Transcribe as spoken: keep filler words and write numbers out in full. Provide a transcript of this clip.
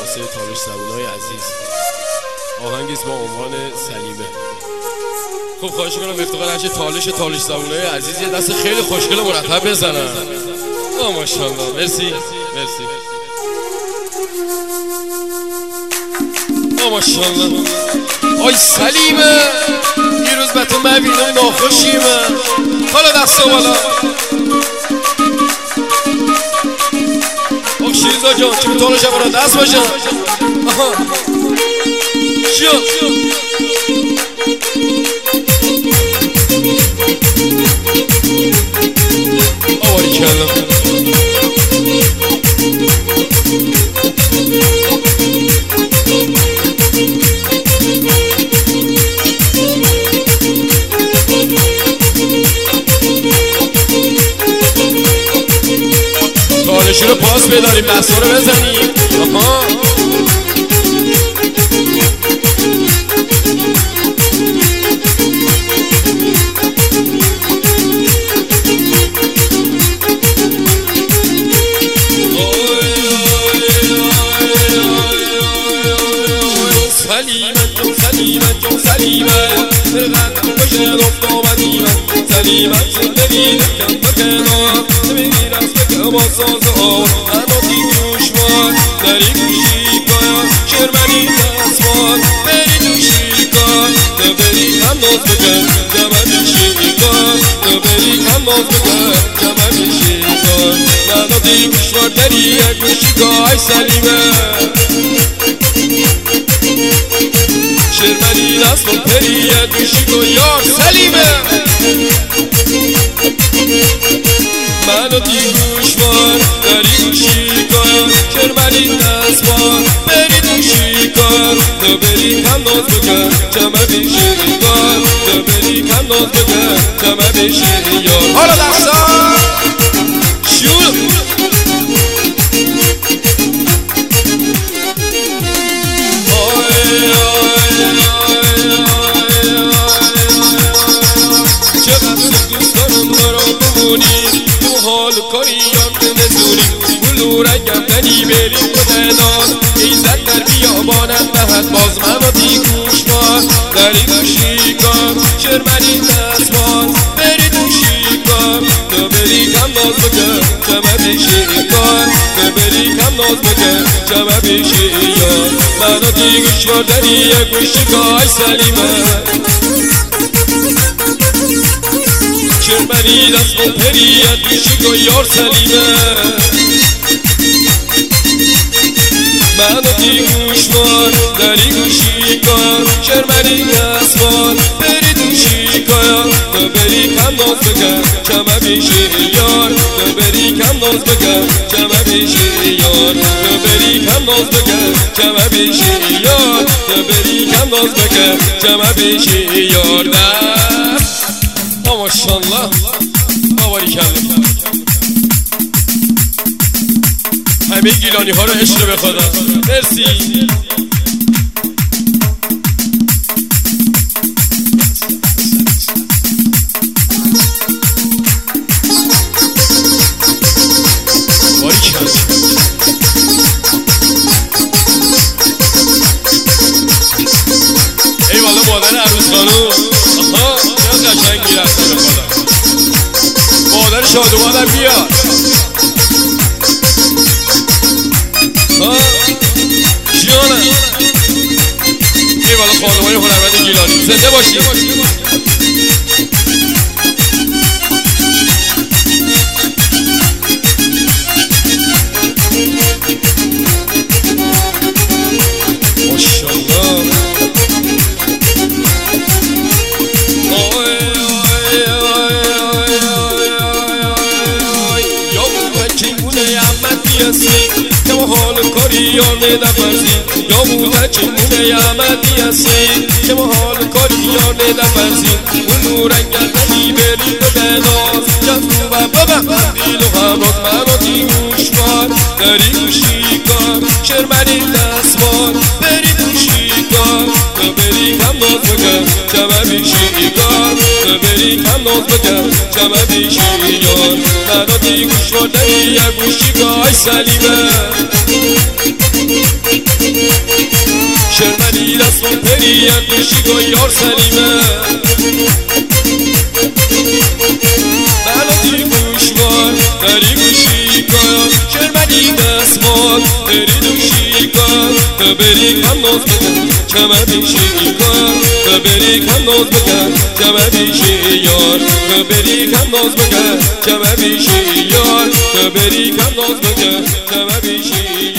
واسه تالش زبونای عزیز. آهنگیست با عنوان سلیمه. خب خواهش کنم افتخار هرچه تالش تالش زبونای عزیز یه دست خیلی خوشگل مرتب بزنن. آه ماشاءالله. مرسی مرسی. آه ماشاءالله. آی سلیمه دیروز به تو ببینم ناخوشیمه. حالا دست بالا. آه شیرزا جان چه به تالش برای دست باشن. آها چیا آواری کلم تالشی رو پاس بداریم دستا رو بزنیم. آها سلیمه جون سلیمه جون سلیمه برقدم بشه رفت آمدیمه سلیمه زندگی نکن بکنار نمیدین از بکم با ساز آن اما دی دوشمان داری گوشی کار شرمنی دستمان بری دوشی کار تو بری هم ناز بکن جمع بیشی کار تو بری هم ناز بکن جمع بیشی کار اما دی گوشوار داری گوشی کار سلیمه شرمنی دست کن پریه دوشی کن یار سلیمه منو دی گوشوار داری گوشی کن شرمنی دست کن بری دوشی کن تو بری کم ناز بکن جمع بیشی کن تو بری کم ناز بکن جمع بیشی یار حالا دستا شور تو حال کاری یاد نزونی بلو رنگم ننی بریم کتنان ایزد در بیابانم دهد باز منو دی گوشوار داری گوشی کن شرمنی دستمان بری دوشی کن تو بری کم ناز بکن جمع بیشی کن تو بری کم ناز بکن جمع بیشی یار منو دی گوشوار داری گوشی کن سلیمه شرمنی دست کن پریت دوشی کن یار سلیمه منو دی گوشوار داری گوشی کن شرمنی دست کن بری دوشی کن تو بری کم ناز بکن جمع بیشی یار تو بری کم ناز بکن جمع بیشی یار تو بری کم ناز بکن جمع بیشی یار تو بری کم ناز بکن جمع بیشی یار دست ماشاءالله آواری کردم همه گیلانی ها رو عشق به خدا مرسی آواری کردم ای والا مادر عروس خانوم آها چقدر قشنگ میرسه به خدا مادر شادومانم بیاد جانم ای والا خانمای هنرمند گیلانی زنده باشید ماشاءالله که ما حال کاریانه نفرزی یا بوده چمونه یمدی هستی که ما حال کاریانه نفرزی اون رنگت نمی بری به بناز جد خوبه بابا دیل و همراز منو دی گوشوار داری گوشی کن شرمنی دستوار بری دوشی کن تو بری کم ناز بکن جمع بیشی کن تو بری کم ناز بکن جمع بیشی یار منو دی گوشوار داری گوشی کن سلیمه یار سلیمه بلدی گوشوار داری گوشی کن شرمدی دستمال داری دوشی کن ببری کم ناز بکن کمه بیشی کن ببری کم ناز بکن کمه بیشی یار ببری کم ناز بکن کمه بیشی یار ببری کم ناز بکن کمه بیشی